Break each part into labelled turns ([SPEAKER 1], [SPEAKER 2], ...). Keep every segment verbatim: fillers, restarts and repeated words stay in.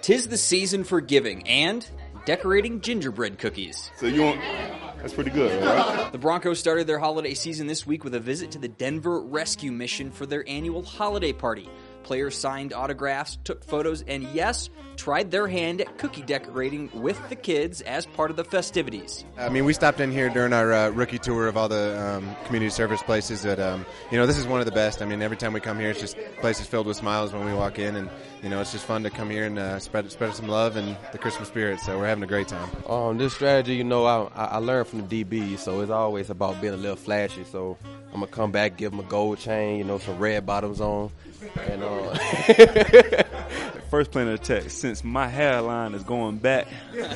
[SPEAKER 1] 'Tis the season for giving and decorating gingerbread cookies.
[SPEAKER 2] So you want, that's pretty good, right?
[SPEAKER 1] The Broncos started their holiday season this week with a visit to the Denver Rescue Mission for their annual holiday party. Players signed autographs, took photos, and yes, tried their hand at cookie decorating with the kids as part of the festivities.
[SPEAKER 3] I mean, we stopped in here during our uh, rookie tour of all the um, community service places that, um, you know, this is one of the best. I mean, every time we come here, it's just places filled with smiles when we walk in, and, you know, it's just fun to come here and uh, spread spread some love and the Christmas spirit, so we're having a great time.
[SPEAKER 4] Um, this strategy, you know, I, I learned from the D B, so it's always about being a little flashy, so I'm going to come back, give them a gold chain, you know, some red bottoms on, and uh,
[SPEAKER 2] First plan of attack, since my hairline is going back,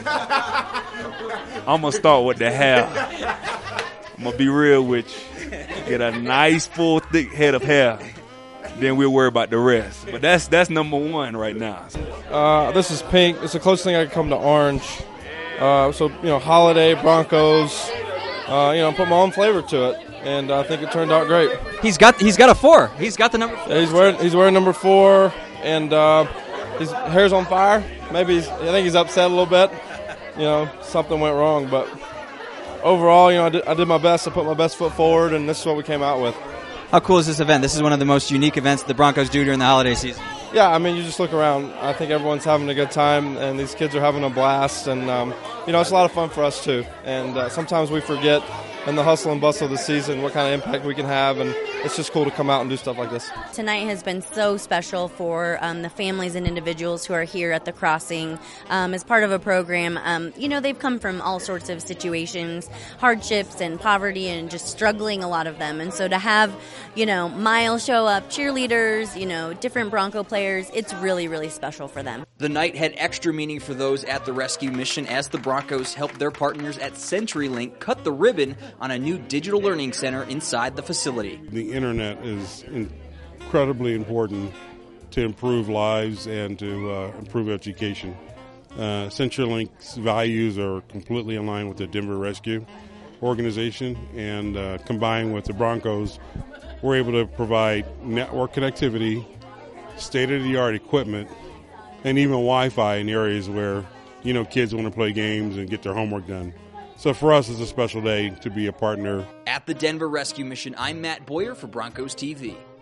[SPEAKER 2] I'm going to start with the hair. I'm going to be real with you. Get a nice, full, thick head of hair. Then we'll worry about the rest. But that's that's number one right now.
[SPEAKER 5] Uh, this is pink. It's the closest thing I can come to orange. Uh, so, you know, holiday, Broncos, uh, you know, put my own flavor to it. And I think it turned out great.
[SPEAKER 1] He's got he's got a four. He's got the number four.
[SPEAKER 5] Yeah, he's wearing he's wearing number four, and uh, his hair's on fire. Maybe he's, I think he's upset a little bit. You know, something went wrong, but overall, you know, I did, I did my best. I put my best foot forward, and this is what we came out with.
[SPEAKER 6] How cool is this event? This is one of the most unique events the Broncos do during the holiday season.
[SPEAKER 5] Yeah, I mean, you just look around. I think everyone's having a good time, and these kids are having a blast. And, um, you know, it's a lot of fun for us, too. And uh, sometimes we forget in the hustle and bustle of the season what kind of impact we can have, and it's just cool to come out and do stuff like this.
[SPEAKER 7] Tonight has been so special for um, the families and individuals who are here at the crossing um, as part of a program. Um, you know, they've come from all sorts of situations, hardships and poverty and just struggling, a lot of them. And so to have, you know, Miles show up, cheerleaders, you know, different Bronco players, it's really, really special for them.
[SPEAKER 1] The night had extra meaning for those at the rescue mission as the Broncos helped their partners at CenturyLink cut the ribbon on a new digital learning center inside the facility.
[SPEAKER 8] The internet is incredibly important to improve lives and to uh, improve education. Uh, CenturyLink's values are completely in line with the Denver Rescue organization, and uh, combined with the Broncos, we're able to provide network connectivity, state-of-the-art equipment, and even Wi-Fi in areas where, you know, kids want to play games and get their homework done. So for us, it's a special day to be a partner.
[SPEAKER 1] At the Denver Rescue Mission, I'm Matt Boyer for Broncos T V.